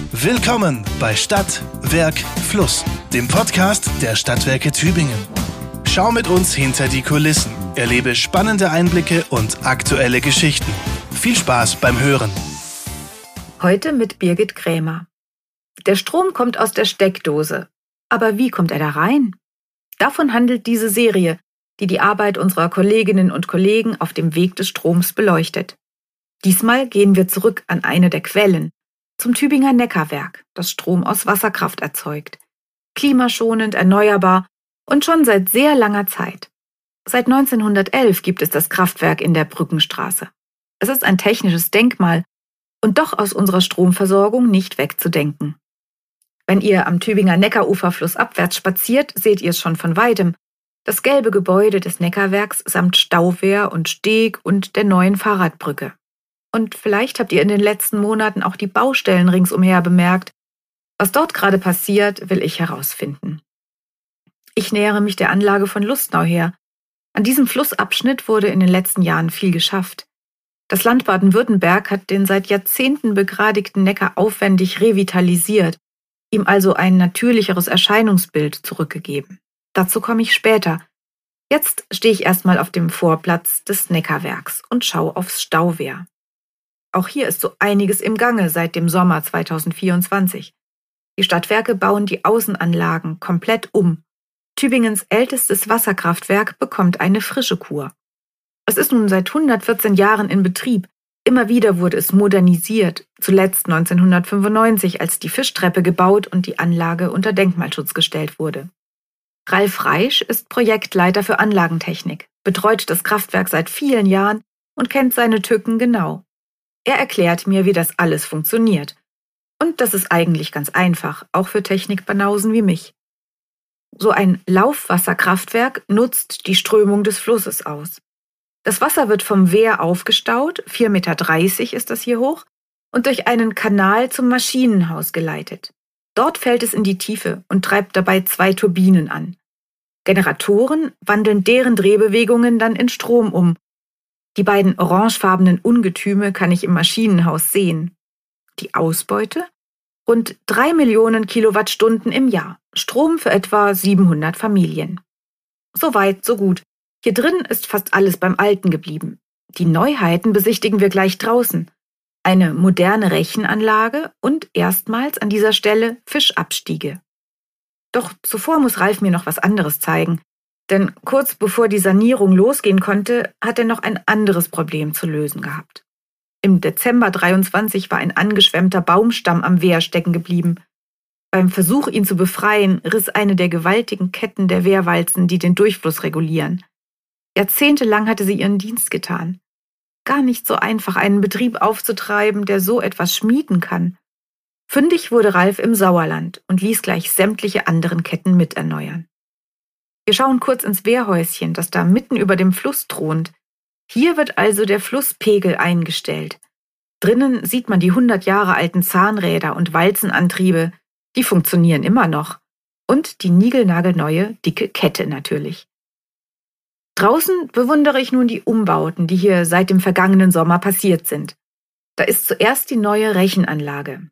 Willkommen bei Stadt, Werk, Fluss, dem Podcast der Stadtwerke Tübingen. Schau mit uns hinter die Kulissen, erlebe spannende Einblicke und aktuelle Geschichten. Viel Spaß beim Hören. Heute mit Birgit Krämer. Der Strom kommt aus der Steckdose. Aber wie kommt er da rein? Davon handelt diese Serie, die die Arbeit unserer Kolleginnen und Kollegen auf dem Weg des Stroms beleuchtet. Diesmal gehen wir zurück an eine der Quellen, zum Tübinger Neckarwerk, das Strom aus Wasserkraft erzeugt. Klimaschonend, erneuerbar und schon seit sehr langer Zeit. Seit 1911 gibt es das Kraftwerk in der Brückenstraße. Es ist ein technisches Denkmal und doch aus unserer Stromversorgung nicht wegzudenken. Wenn ihr am Tübinger Neckarufer flussabwärts spaziert, seht ihr es schon von weitem. Das gelbe Gebäude des Neckarwerks samt Stauwehr und Steg und der neuen Fahrradbrücke. Und vielleicht habt ihr in den letzten Monaten auch die Baustellen ringsumher bemerkt. Was dort gerade passiert, will ich herausfinden. Ich nähere mich der Anlage von Lustnau her. An diesem Flussabschnitt wurde in den letzten Jahren viel geschafft. Das Land Baden-Württemberg hat den seit Jahrzehnten begradigten Neckar aufwendig revitalisiert, ihm also ein natürlicheres Erscheinungsbild zurückgegeben. Dazu komme ich später. Jetzt stehe ich erstmal auf dem Vorplatz des Neckarwerks und schaue aufs Stauwehr. Auch hier ist so einiges im Gange seit dem Sommer 2024. Die Stadtwerke bauen die Außenanlagen komplett um. Tübingens ältestes Wasserkraftwerk bekommt eine frische Kur. Es ist nun seit 114 Jahren in Betrieb. Immer wieder wurde es modernisiert, zuletzt 1995, als die Fischtreppe gebaut und die Anlage unter Denkmalschutz gestellt wurde. Ralf Reisch ist Projektleiter für Anlagentechnik, betreut das Kraftwerk seit vielen Jahren und kennt seine Tücken genau. Er erklärt mir, wie das alles funktioniert. Und das ist eigentlich ganz einfach, auch für Technikbanausen wie mich. So ein Laufwasserkraftwerk nutzt die Strömung des Flusses aus. Das Wasser wird vom Wehr aufgestaut, 4,30 Meter ist das hier hoch, und durch einen Kanal zum Maschinenhaus geleitet. Dort fällt es in die Tiefe und treibt dabei 2 Turbinen an. Generatoren wandeln deren Drehbewegungen dann in Strom um. Die beiden orangefarbenen Ungetüme kann ich im Maschinenhaus sehen. Die Ausbeute? Rund 3 Millionen Kilowattstunden im Jahr. Strom für etwa 700 Familien. Soweit, so gut. Hier drin ist fast alles beim Alten geblieben. Die Neuheiten besichtigen wir gleich draußen. Eine moderne Rechenanlage und erstmals an dieser Stelle Fischabstiege. Doch zuvor muss Ralf mir noch was anderes zeigen. Denn kurz bevor die Sanierung losgehen konnte, hat er noch ein anderes Problem zu lösen gehabt. Im Dezember 23 war ein angeschwemmter Baumstamm am Wehr stecken geblieben. Beim Versuch, ihn zu befreien, riss eine der gewaltigen Ketten der Wehrwalzen, die den Durchfluss regulieren. Jahrzehntelang hatte sie ihren Dienst getan. Gar nicht so einfach, einen Betrieb aufzutreiben, der so etwas schmieden kann. Fündig wurde Ralf im Sauerland und ließ gleich sämtliche anderen Ketten miterneuern. Wir schauen kurz ins Wehrhäuschen, das da mitten über dem Fluss thront. Hier wird also der Flusspegel eingestellt. Drinnen sieht man die 100 Jahre alten Zahnräder und Walzenantriebe, die funktionieren immer noch. Und die niegelnagelneue, dicke Kette natürlich. Draußen bewundere ich nun die Umbauten, die hier seit dem vergangenen Sommer passiert sind. Da ist zuerst die neue Rechenanlage.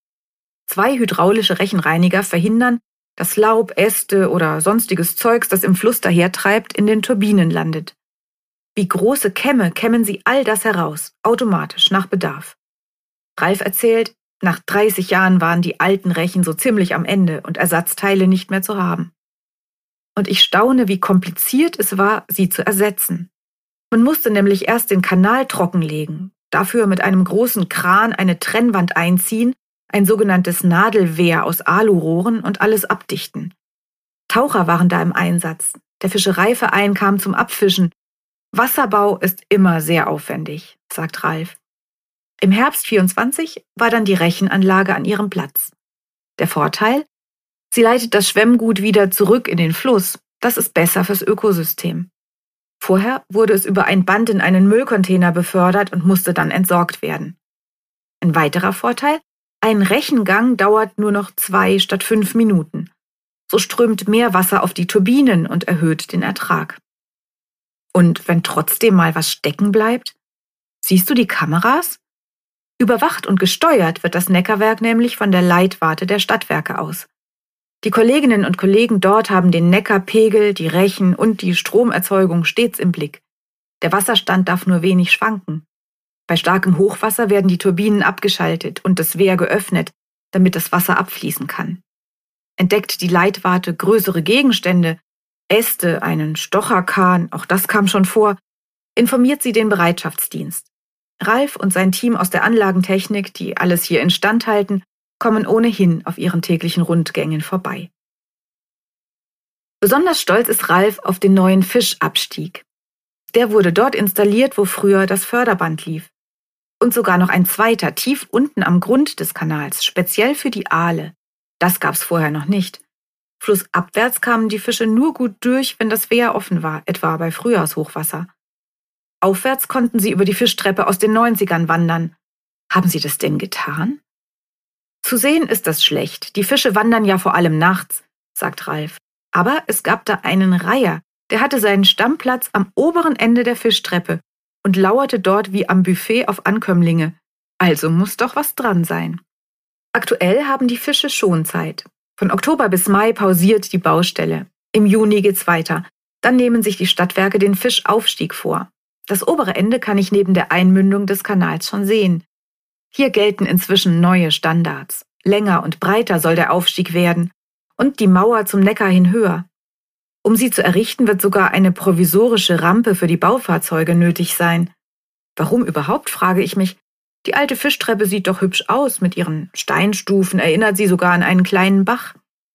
2 hydraulische Rechenreiniger verhindern, dass Laub, Äste oder sonstiges Zeugs, das im Fluss dahertreibt, in den Turbinen landet. Wie große Kämme kämmen sie all das heraus, automatisch, nach Bedarf. Ralf erzählt, nach 30 Jahren waren die alten Rechen so ziemlich am Ende und Ersatzteile nicht mehr zu haben. Und ich staune, wie kompliziert es war, sie zu ersetzen. Man musste nämlich erst den Kanal trockenlegen, dafür mit einem großen Kran eine Trennwand einziehen, ein sogenanntes Nadelwehr aus Alurohren und alles abdichten. Taucher waren da im Einsatz. Der Fischereiverein kam zum Abfischen. Wasserbau ist immer sehr aufwendig, sagt Ralf. Im Herbst 24 war dann die Rechenanlage an ihrem Platz. Der Vorteil? Sie leitet das Schwemmgut wieder zurück in den Fluss. Das ist besser fürs Ökosystem. Vorher wurde es über ein Band in einen Müllcontainer befördert und musste dann entsorgt werden. Ein weiterer Vorteil? Ein Rechengang dauert nur noch 2 statt 5 Minuten. So strömt mehr Wasser auf die Turbinen und erhöht den Ertrag. Und wenn trotzdem mal was stecken bleibt? Siehst du die Kameras? Überwacht und gesteuert wird das Neckarwerk nämlich von der Leitwarte der Stadtwerke aus. Die Kolleginnen und Kollegen dort haben den Neckarpegel, die Rechen und die Stromerzeugung stets im Blick. Der Wasserstand darf nur wenig schwanken. Bei starkem Hochwasser werden die Turbinen abgeschaltet und das Wehr geöffnet, damit das Wasser abfließen kann. Entdeckt die Leitwarte größere Gegenstände, Äste, einen Stocherkahn, auch das kam schon vor, informiert sie den Bereitschaftsdienst. Ralf und sein Team aus der Anlagentechnik, die alles hier instand halten, kommen ohnehin auf ihren täglichen Rundgängen vorbei. Besonders stolz ist Ralf auf den neuen Fischabstieg. Der wurde dort installiert, wo früher das Förderband lief. Und sogar noch ein zweiter, tief unten am Grund des Kanals, speziell für die Aale. Das gab's vorher noch nicht. Flussabwärts kamen die Fische nur gut durch, wenn das Wehr offen war, etwa bei Frühjahrshochwasser. Aufwärts konnten sie über die Fischtreppe aus den 90ern wandern. Haben sie das denn getan? Zu sehen ist das schlecht. Die Fische wandern ja vor allem nachts, sagt Ralf. Aber es gab da einen Reiher, der hatte seinen Stammplatz am oberen Ende der Fischtreppe und lauerte dort wie am Buffet auf Ankömmlinge. Also muss doch was dran sein. Aktuell haben die Fische Schonzeit. Von Oktober bis Mai pausiert die Baustelle. Im Juni geht's weiter. Dann nehmen sich die Stadtwerke den Fischaufstieg vor. Das obere Ende kann ich neben der Einmündung des Kanals schon sehen. Hier gelten inzwischen neue Standards. Länger und breiter soll der Aufstieg werden und die Mauer zum Neckar hin höher. Um sie zu errichten, wird sogar eine provisorische Rampe für die Baufahrzeuge nötig sein. Warum überhaupt, frage ich mich. Die alte Fischtreppe sieht doch hübsch aus, mit ihren Steinstufen erinnert sie sogar an einen kleinen Bach.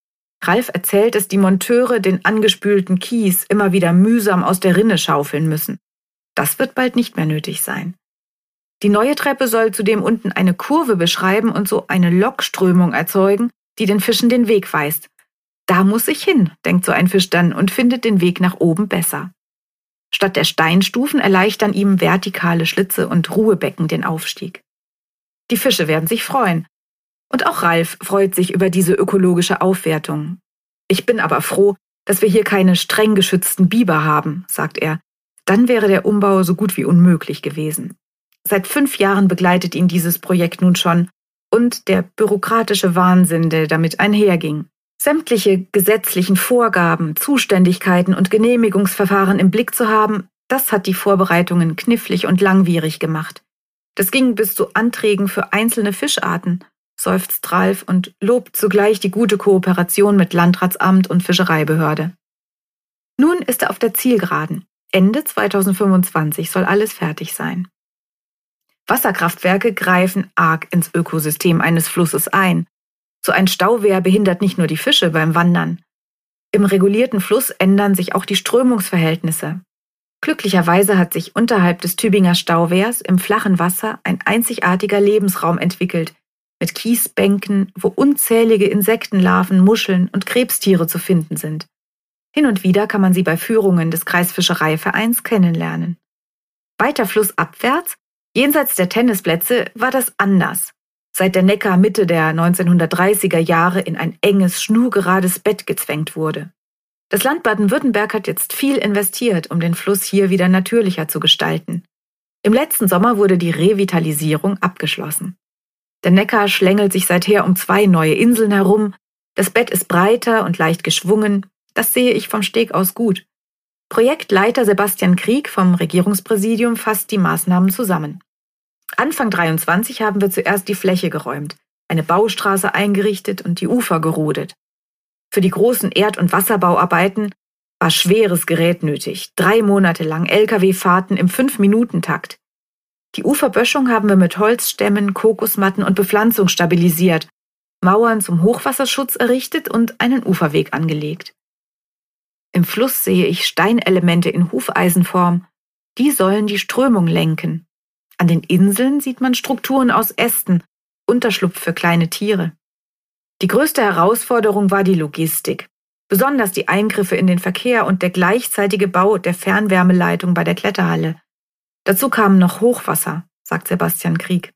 Ralf erzählt, dass die Monteure den angespülten Kies immer wieder mühsam aus der Rinne schaufeln müssen. Das wird bald nicht mehr nötig sein. Die neue Treppe soll zudem unten eine Kurve beschreiben und so eine Lokströmung erzeugen, die den Fischen den Weg weist. Da muss ich hin, denkt so ein Fisch dann und findet den Weg nach oben besser. Statt der Steinstufen erleichtern ihm vertikale Schlitze und Ruhebecken den Aufstieg. Die Fische werden sich freuen. Und auch Ralf freut sich über diese ökologische Aufwertung. Ich bin aber froh, dass wir hier keine streng geschützten Biber haben, sagt er. Dann wäre der Umbau so gut wie unmöglich gewesen. Seit 5 Jahren begleitet ihn dieses Projekt nun schon und der bürokratische Wahnsinn, der damit einherging. Sämtliche gesetzlichen Vorgaben, Zuständigkeiten und Genehmigungsverfahren im Blick zu haben, das hat die Vorbereitungen knifflig und langwierig gemacht. Das ging bis zu Anträgen für einzelne Fischarten, seufzt Ralf und lobt zugleich die gute Kooperation mit Landratsamt und Fischereibehörde. Nun ist er auf der Zielgeraden. Ende 2025 soll alles fertig sein. Wasserkraftwerke greifen arg ins Ökosystem eines Flusses ein. So ein Stauwehr behindert nicht nur die Fische beim Wandern. Im regulierten Fluss ändern sich auch die Strömungsverhältnisse. Glücklicherweise hat sich unterhalb des Tübinger Stauwehrs im flachen Wasser ein einzigartiger Lebensraum entwickelt, mit Kiesbänken, wo unzählige Insektenlarven, Muscheln und Krebstiere zu finden sind. Hin und wieder kann man sie bei Führungen des Kreisfischereivereins kennenlernen. Weiter flussabwärts, jenseits der Tennisplätze, war das anders. Seit der Neckar Mitte der 1930er Jahre in ein enges, schnurgerades Bett gezwängt wurde. Das Land Baden-Württemberg hat jetzt viel investiert, um den Fluss hier wieder natürlicher zu gestalten. Im letzten Sommer wurde die Revitalisierung abgeschlossen. Der Neckar schlängelt sich seither um 2 neue Inseln herum, das Bett ist breiter und leicht geschwungen, das sehe ich vom Steg aus gut. Projektleiter Sebastian Krieg vom Regierungspräsidium fasst die Maßnahmen zusammen. Anfang 23 haben wir zuerst die Fläche geräumt, eine Baustraße eingerichtet und die Ufer gerodet. Für die großen Erd- und Wasserbauarbeiten war schweres Gerät nötig, 3 Monate lang Lkw-Fahrten im 5-Minuten-Takt. Die Uferböschung haben wir mit Holzstämmen, Kokosmatten und Bepflanzung stabilisiert, Mauern zum Hochwasserschutz errichtet und einen Uferweg angelegt. Im Fluss sehe ich Steinelemente in Hufeisenform. Die sollen die Strömung lenken. An den Inseln sieht man Strukturen aus Ästen, Unterschlupf für kleine Tiere. Die größte Herausforderung war die Logistik, besonders die Eingriffe in den Verkehr und der gleichzeitige Bau der Fernwärmeleitung bei der Kletterhalle. Dazu kam noch Hochwasser, sagt Sebastian Krieg.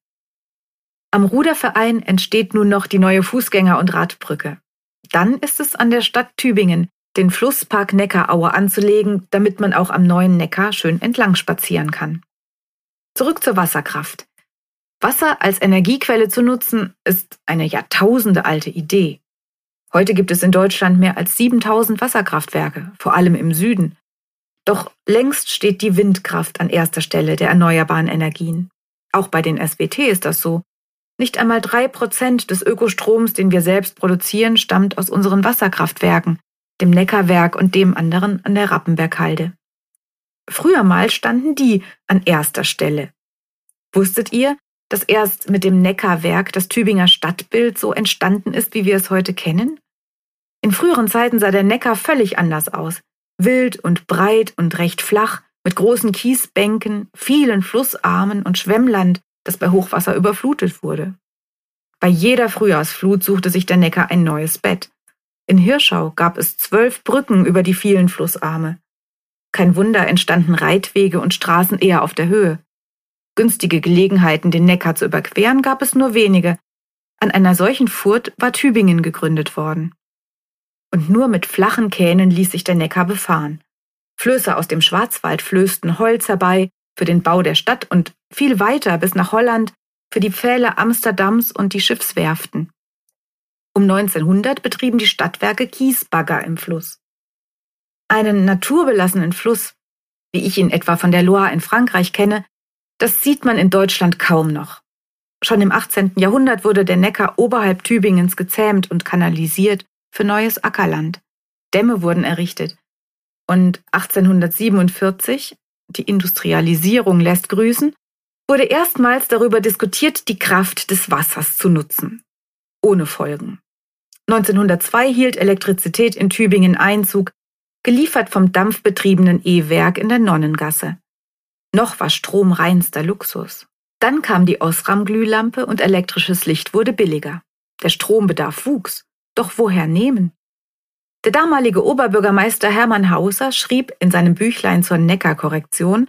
Am Ruderverein entsteht nun noch die neue Fußgänger- und Radbrücke. Dann ist es an der Stadt Tübingen, den Flusspark Neckaraue anzulegen, damit man auch am neuen Neckar schön entlang spazieren kann. Zurück zur Wasserkraft. Wasser als Energiequelle zu nutzen, ist eine jahrtausendealte Idee. Heute gibt es in Deutschland mehr als 7000 Wasserkraftwerke, vor allem im Süden. Doch längst steht die Windkraft an erster Stelle der erneuerbaren Energien. Auch bei den SWT ist das so. Nicht einmal 3% des Ökostroms, den wir selbst produzieren, stammt aus unseren Wasserkraftwerken, dem Neckarwerk und dem anderen an der Rappenberghalde. Früher mal standen die an erster Stelle. Wusstet ihr, dass erst mit dem Neckarwerk das Tübinger Stadtbild so entstanden ist, wie wir es heute kennen? In früheren Zeiten sah der Neckar völlig anders aus. Wild und breit und recht flach, mit großen Kiesbänken, vielen Flussarmen und Schwemmland, das bei Hochwasser überflutet wurde. Bei jeder Frühjahrsflut suchte sich der Neckar ein neues Bett. In Hirschau gab es 12 Brücken über die vielen Flussarme. Kein Wunder, entstanden Reitwege und Straßen eher auf der Höhe. Günstige Gelegenheiten, den Neckar zu überqueren, gab es nur wenige. An einer solchen Furt war Tübingen gegründet worden. Und nur mit flachen Kähnen ließ sich der Neckar befahren. Flößer aus dem Schwarzwald flößten Holz herbei für den Bau der Stadt und viel weiter bis nach Holland für die Pfähle Amsterdams und die Schiffswerften. Um 1900 betrieben die Stadtwerke Kiesbagger im Fluss. Einen naturbelassenen Fluss, wie ich ihn etwa von der Loire in Frankreich kenne, das sieht man in Deutschland kaum noch. Schon im 18. Jahrhundert wurde der Neckar oberhalb Tübingens gezähmt und kanalisiert für neues Ackerland. Dämme wurden errichtet. Und 1847, die Industrialisierung lässt grüßen, wurde erstmals darüber diskutiert, die Kraft des Wassers zu nutzen. Ohne Folgen. 1902 hielt Elektrizität in Tübingen Einzug, geliefert vom dampfbetriebenen E-Werk in der Nonnengasse. Noch war Strom reinster Luxus. Dann kam die Osram-Glühlampe und elektrisches Licht wurde billiger. Der Strombedarf wuchs. Doch woher nehmen? Der damalige Oberbürgermeister Hermann Hauser schrieb in seinem Büchlein zur Neckarkorrektion,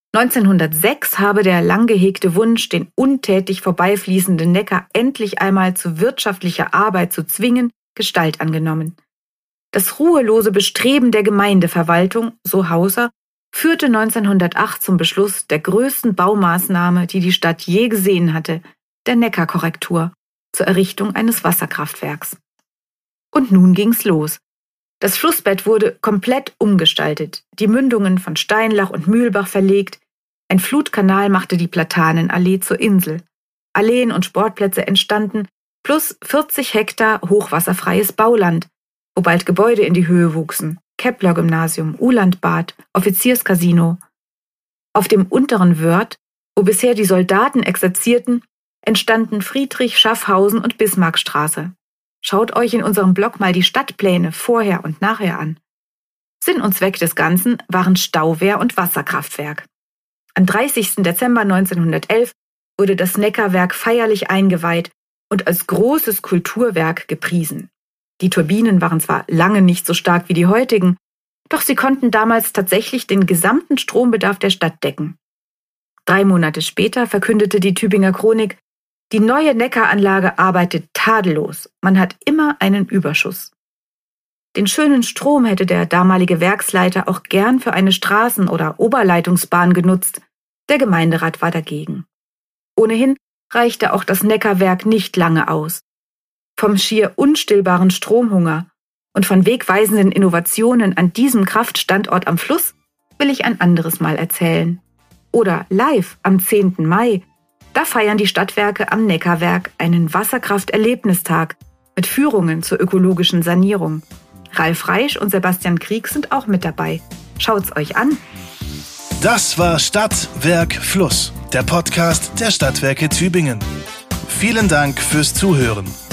1906 habe der lang gehegte Wunsch, den untätig vorbeifließenden Neckar endlich einmal zu wirtschaftlicher Arbeit zu zwingen, Gestalt angenommen. Das ruhelose Bestreben der Gemeindeverwaltung, so Hauser, führte 1908 zum Beschluss der größten Baumaßnahme, die die Stadt je gesehen hatte, der Neckarkorrektur, zur Errichtung eines Wasserkraftwerks. Und nun ging's los. Das Flussbett wurde komplett umgestaltet, die Mündungen von Steinlach und Mühlbach verlegt, ein Flutkanal machte die Platanenallee zur Insel. Alleen und Sportplätze entstanden, plus 40 Hektar hochwasserfreies Bauland, wo bald Gebäude in die Höhe wuchsen. Kepler-Gymnasium, Ulandbad, Offizierscasino. Auf dem unteren Wörth, wo bisher die Soldaten exerzierten, entstanden Friedrich-, Schaffhausen- und Bismarckstraße. Schaut euch in unserem Blog mal die Stadtpläne vorher und nachher an. Sinn und Zweck des Ganzen waren Stauwehr und Wasserkraftwerk. Am 30. Dezember 1911 wurde das Neckarwerk feierlich eingeweiht und als großes Kulturwerk gepriesen. Die Turbinen waren zwar lange nicht so stark wie die heutigen, doch sie konnten damals tatsächlich den gesamten Strombedarf der Stadt decken. 3 Monate später verkündete die Tübinger Chronik, die neue Neckaranlage arbeitet tadellos, man hat immer einen Überschuss. Den schönen Strom hätte der damalige Werksleiter auch gern für eine Straßen- oder Oberleitungsbahn genutzt, der Gemeinderat war dagegen. Ohnehin reichte auch das Neckarwerk nicht lange aus. Vom schier unstillbaren Stromhunger und von wegweisenden Innovationen an diesem Kraftstandort am Fluss will ich ein anderes Mal erzählen. Oder live am 10. Mai, da feiern die Stadtwerke am Neckarwerk einen Wasserkrafterlebnistag mit Führungen zur ökologischen Sanierung. Ralf Reisch und Sebastian Krieg sind auch mit dabei. Schaut's euch an. Das war Stadt, Werk, Fluss, der Podcast der Stadtwerke Tübingen. Vielen Dank fürs Zuhören.